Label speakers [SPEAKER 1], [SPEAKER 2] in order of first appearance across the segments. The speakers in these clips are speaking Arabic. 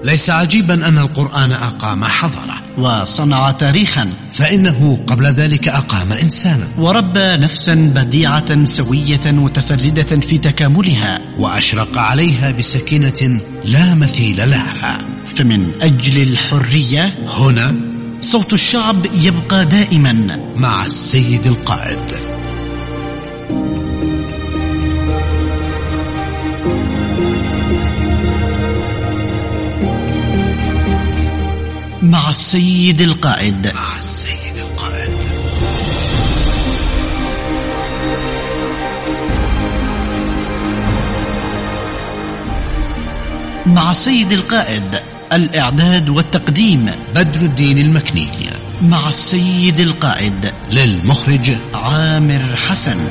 [SPEAKER 1] ليس عجيبا أن القرآن أقام حضارة
[SPEAKER 2] وصنع تاريخا،
[SPEAKER 1] فإنه قبل ذلك أقام إنسانا
[SPEAKER 2] وربى نفسا بديعة سوية متفردة في تكاملها،
[SPEAKER 1] وأشرق عليها بسكينة لا مثيل لها.
[SPEAKER 2] فمن أجل الحرية
[SPEAKER 1] هنا
[SPEAKER 2] صوت الشعب يبقى دائما
[SPEAKER 1] مع السيد القائد.
[SPEAKER 2] مع السيد القائد.
[SPEAKER 1] مع السيد القائد.
[SPEAKER 2] مع السيد القائد. الإعداد والتقديم
[SPEAKER 1] بدر الدين المكني.
[SPEAKER 2] مع السيد القائد.
[SPEAKER 1] للمخرج
[SPEAKER 2] عامر حسن.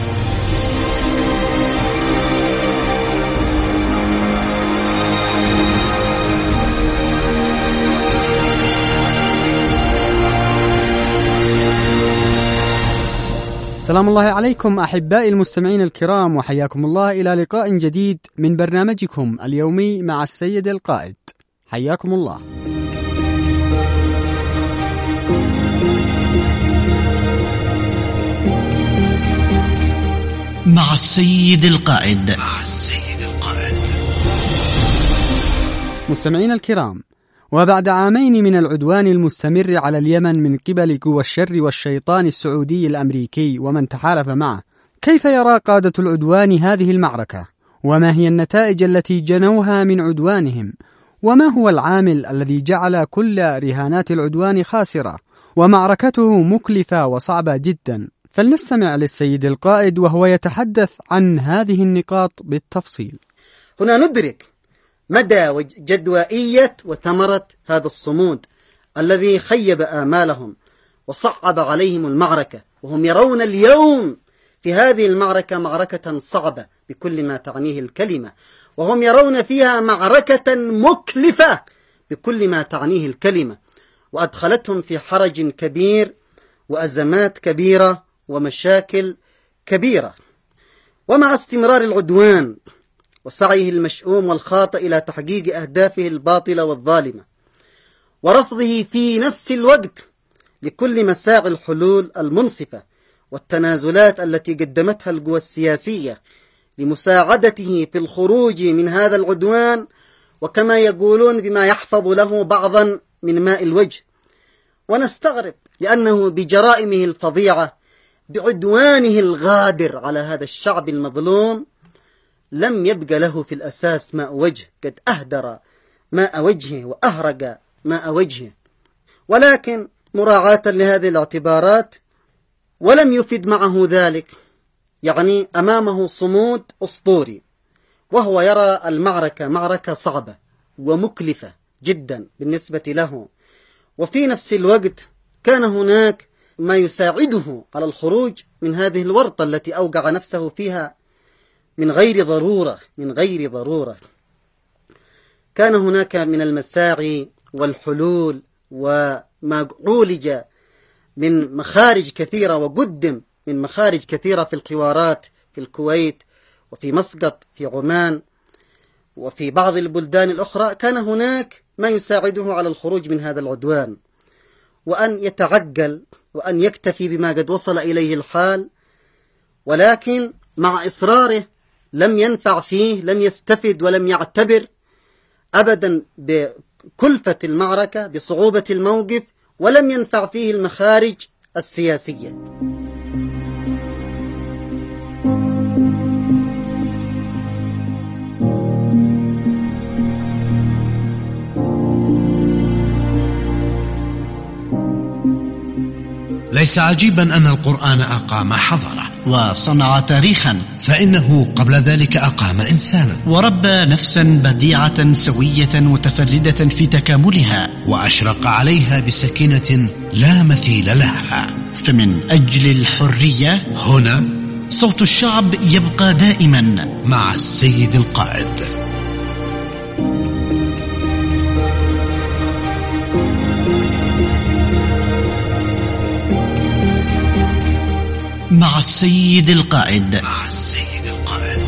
[SPEAKER 3] سلام الله عليكم أحبائي المستمعين الكرام، وحياكم الله إلى لقاء جديد من برنامجكم اليومي مع السيد القائد. حياكم الله.
[SPEAKER 2] مع السيد القائد.
[SPEAKER 1] مع السيد القائد.
[SPEAKER 3] مستمعين الكرام، وبعد عامين من العدوان المستمر على اليمن من قبل قوى الشر والشيطان السعودي الأمريكي ومن تحالف معه، كيف يرى قادة العدوان هذه المعركة؟ وما هي النتائج التي جنوها من عدوانهم؟ وما هو العامل الذي جعل كل رهانات العدوان خاسرة ومعركته مكلفة وصعبة جدا؟ فلنستمع للسيد القائد وهو يتحدث عن هذه النقاط بالتفصيل.
[SPEAKER 4] هنا ندرك مدى جدوائية وثمرة هذا الصمود الذي خيب آمالهم وصعب عليهم المعركة، وهم يرون اليوم في هذه المعركة معركة صعبة بكل ما تعنيه الكلمة، وهم يرون فيها معركة مكلفة بكل ما تعنيه الكلمة، وأدخلتهم في حرج كبير وأزمات كبيرة ومشاكل كبيرة. ومع استمرار العدوان وسعيه المشؤوم والخاطئ إلى تحقيق أهدافه الباطلة والظالمة، ورفضه في نفس الوقت لكل مساعي الحلول المنصفة والتنازلات التي قدمتها القوى السياسية لمساعدته في الخروج من هذا العدوان، وكما يقولون بما يحفظ له بعضا من ماء الوجه. ونستغرب لأنه بجرائمه الفظيعة، بعدوانه الغادر على هذا الشعب المظلوم، لم يبقى له في الأساس ماء وجه، قد أهدر ماء وجهه وأهرق ماء وجهه. ولكن مراعاة لهذه الاعتبارات ولم يفد معه ذلك، يعني أمامه صمود أسطوري، وهو يرى المعركة معركة صعبة ومكلفة جدا بالنسبة له، وفي نفس الوقت كان هناك ما يساعده على الخروج من هذه الورطة التي أوقع نفسه فيها من غير ضرورة. كان هناك من المساعي والحلول وما عولج من مخارج كثيرة، وقدم من مخارج كثيرة في الحوارات في الكويت وفي مسقط في عمان وفي بعض البلدان الأخرى. كان هناك ما يساعده على الخروج من هذا العدوان، وأن يتعجل وأن يكتفي بما قد وصل إليه الحال، ولكن مع إصراره لم ينفع فيه، لم يستفد ولم يعتبر أبدا بكلفة المعركة بصعوبة الموقف، ولم ينفع فيه المخارج السياسية.
[SPEAKER 1] ليس عجيبا أن القرآن أقام حضارة
[SPEAKER 2] وصنع تاريخا،
[SPEAKER 1] فإنه قبل ذلك أقام إنسانا
[SPEAKER 2] وربى نفسا بديعة سوية متفردة في تكاملها،
[SPEAKER 1] وأشرق عليها بسكينة لا مثيل لها.
[SPEAKER 2] فمن أجل الحرية
[SPEAKER 1] هنا
[SPEAKER 2] صوت الشعب يبقى دائما
[SPEAKER 1] مع السيد القائد.
[SPEAKER 2] مع السيد القائد.
[SPEAKER 1] مع السيد القائد.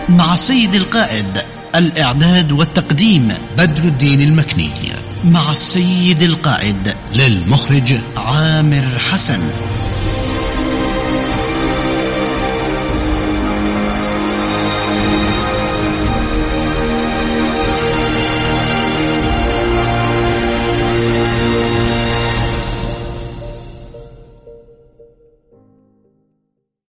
[SPEAKER 2] مع السيد القائد. الإعداد والتقديم
[SPEAKER 1] بدر الدين المكني.
[SPEAKER 2] مع السيد القائد.
[SPEAKER 1] للمخرج
[SPEAKER 2] عامر حسن.